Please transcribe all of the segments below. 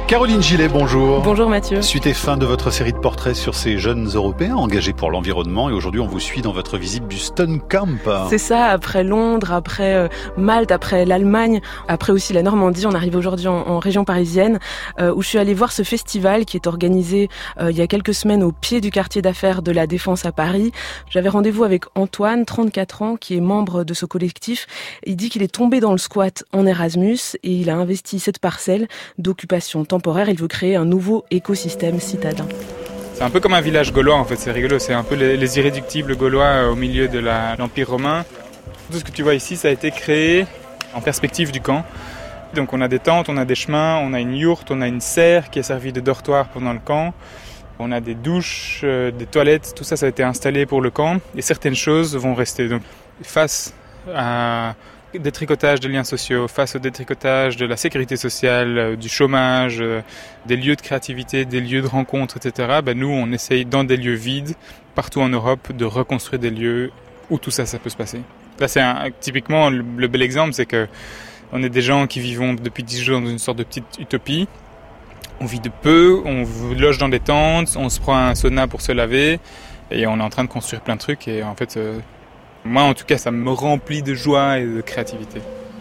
Caroline Gillet, bonjour. Bonjour Mathieu. Suite et fin de votre série de portraits sur ces jeunes Européens engagés pour l'environnement et aujourd'hui on vous suit dans votre visite du Stone Camp. C'est ça, après Londres, après Malte, après l'Allemagne, après aussi la Normandie, on arrive aujourd'hui en région parisienne où je suis allée voir ce festival qui est organisé il y a quelques semaines au pied du quartier d'affaires de la Défense à Paris. J'avais rendez-vous avec Antoine, 34 ans, qui est membre de ce collectif. Il dit qu'il est tombé dans le squat en Erasmus et il a investi cette parcelle d'occupation temporaire. Il veut créer un nouveau écosystème citadin. C'est un peu comme un village gaulois en fait, c'est rigolo, c'est un peu les irréductibles gaulois au milieu de l'Empire romain. Tout ce que tu vois ici, ça a été créé en perspective du camp. Donc on a des tentes, on a des chemins, on a une yourte, on a une serre qui a servi de dortoir pendant le camp. On a des douches, des toilettes, tout ça, ça a été installé pour le camp et certaines choses vont rester. Donc face à détricotage des liens sociaux, face au détricotage de la sécurité sociale, du chômage, des lieux de créativité, des lieux de rencontre, etc. Nous, on essaye dans des lieux vides, partout en Europe, de reconstruire des lieux où tout ça peut se passer. Là, c'est typiquement le bel exemple, c'est que on est des gens qui vivons depuis 10 jours dans une sorte de petite utopie. On vit de peu, on loge dans des tentes, on se prend un sauna pour se laver et on est en train de construire plein de trucs et en fait... moi, en tout cas, ça me remplit de joie et de créativité.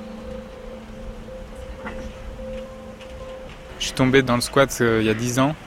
Je suis tombé dans le squat il y a 10 ans.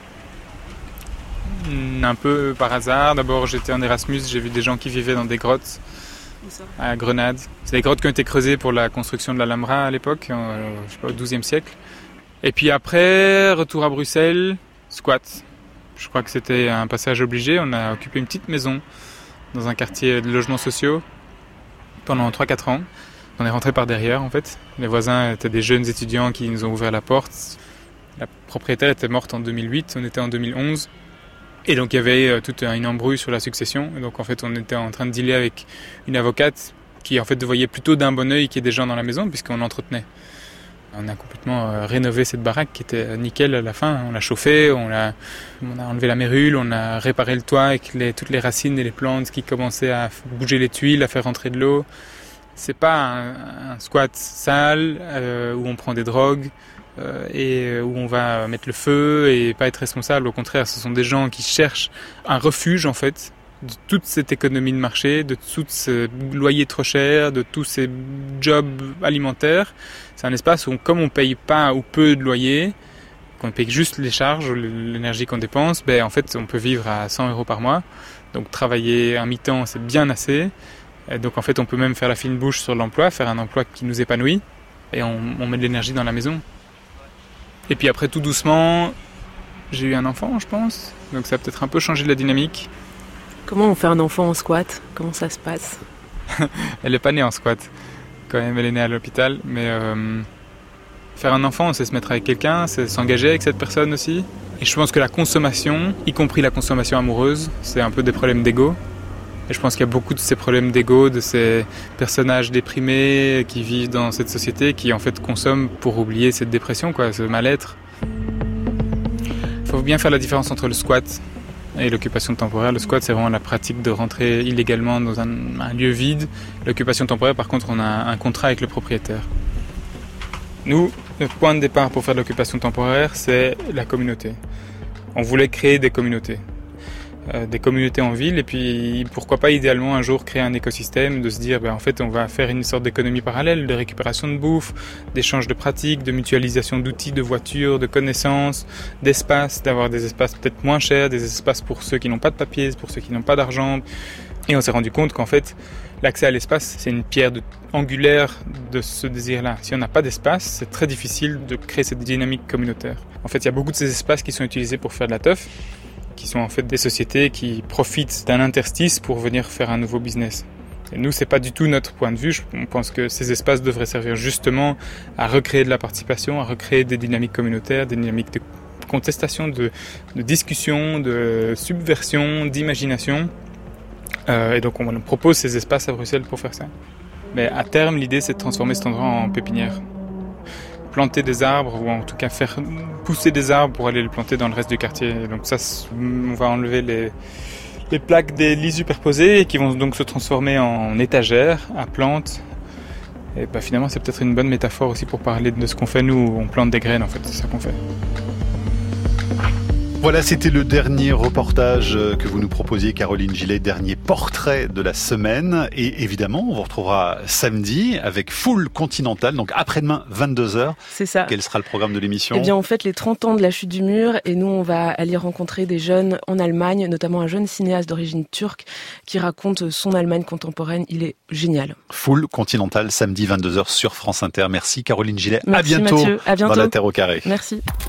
Un peu par hasard. D'abord, j'étais en Erasmus, j'ai vu des gens qui vivaient dans des grottes à Grenade. C'est des grottes qui ont été creusées pour la construction de l'Alhambra à l'époque, au XIIe siècle. Et puis après, retour à Bruxelles, squat. Je crois que c'était un passage obligé. On a occupé une petite maison dans un quartier de logements sociaux pendant 3-4 ans. On est rentré par derrière en fait. Les voisins étaient des jeunes étudiants qui nous ont ouvert la porte. La propriétaire était morte en 2008, on était en 2011. Et donc il y avait toute une embrouille sur la succession. Et donc en fait on était en train de dealer avec une avocate qui en fait voyait plutôt d'un bon œil qu'il y ait des gens dans la maison puisqu'on l'entretenait. On a complètement rénové cette baraque qui était nickel à la fin. On l'a chauffée, on a enlevé la mérule, on a réparé le toit avec toutes les racines et les plantes qui commençaient à bouger les tuiles, à faire rentrer de l'eau. C'est pas un squat sale où on prend des drogues et où on va mettre le feu et pas être responsable. Au contraire, ce sont des gens qui cherchent un refuge en fait de toute cette économie de marché, de tous ces loyers trop chers, de tous ces jobs alimentaires. C'est un espace où, comme on paye pas ou peu de loyer, qu'on paye juste les charges, l'énergie qu'on dépense, en fait, on peut vivre à 100 € par mois. Donc, travailler un mi-temps, c'est bien assez. Et donc, en fait, on peut même faire la fine bouche sur l'emploi, faire un emploi qui nous épanouit. Et on met de l'énergie dans la maison. Et puis après, tout doucement, j'ai eu un enfant, je pense. Donc, ça a peut-être un peu changé la dynamique. Comment on fait un enfant en squat ? Comment ça se passe ? Elle n'est pas née en squat. Quand même, elle est née à l'hôpital. Mais faire un enfant, c'est se mettre avec quelqu'un, c'est s'engager avec cette personne aussi. Et je pense que la consommation, y compris la consommation amoureuse, c'est un peu des problèmes d'ego. Et je pense qu'il y a beaucoup de ces problèmes d'ego, de ces personnages déprimés qui vivent dans cette société, qui en fait consomment pour oublier cette dépression, ce mal-être. Il faut bien faire la différence entre le squat et l'occupation temporaire. Le squat, c'est vraiment la pratique de rentrer illégalement dans un lieu vide. L'occupation temporaire, par contre, on a un contrat avec le propriétaire. Nous, le point de départ pour faire de l'occupation temporaire, c'est la communauté. On voulait créer des communautés en ville, et puis pourquoi pas idéalement un jour créer un écosystème, de se dire en fait on va faire une sorte d'économie parallèle, de récupération de bouffe, d'échange de pratiques, de mutualisation d'outils, de voitures, de connaissances, d'espaces, d'avoir des espaces peut-être moins chers, des espaces pour ceux qui n'ont pas de papiers, pour ceux qui n'ont pas d'argent. Et on s'est rendu compte qu'en fait l'accès à l'espace, c'est une pierre angulaire de ce désir-là. Si on n'a pas d'espace, c'est très difficile de créer cette dynamique communautaire. En fait, il y a beaucoup de ces espaces qui sont utilisés pour faire de la teuf, qui sont en fait des sociétés qui profitent d'un interstice pour venir faire un nouveau business. Et nous, c'est pas du tout notre point de vue. On pense que ces espaces devraient servir justement à recréer de la participation, à recréer des dynamiques communautaires, des dynamiques de contestation, de discussion, de subversion, d'imagination. Et donc, on propose ces espaces à Bruxelles pour faire ça. Mais à terme, l'idée, c'est de transformer cet endroit en pépinière. Planter des arbres, ou en tout cas faire pousser des arbres pour aller les planter dans le reste du quartier. Et donc ça, on va enlever les plaques des lits superposés qui vont donc se transformer en étagères à plantes. Et finalement, c'est peut-être une bonne métaphore aussi pour parler de ce qu'on fait nous. On plante des graines, en fait, c'est ça qu'on fait. Voilà, c'était le dernier reportage que vous nous proposiez, Caroline Gillet, dernier portrait de la semaine. Et évidemment, on vous retrouvera samedi avec Full Continental, donc après-demain, 22h. C'est ça. Quel sera le programme de l'émission ? Eh bien, on fête les 30 ans de la chute du mur et nous, on va aller rencontrer des jeunes en Allemagne, notamment un jeune cinéaste d'origine turque qui raconte son Allemagne contemporaine. Il est génial. Full Continental, samedi 22h sur France Inter. Merci Caroline Gillet. Merci, à bientôt Mathieu. À bientôt dans La Terre au carré. Merci.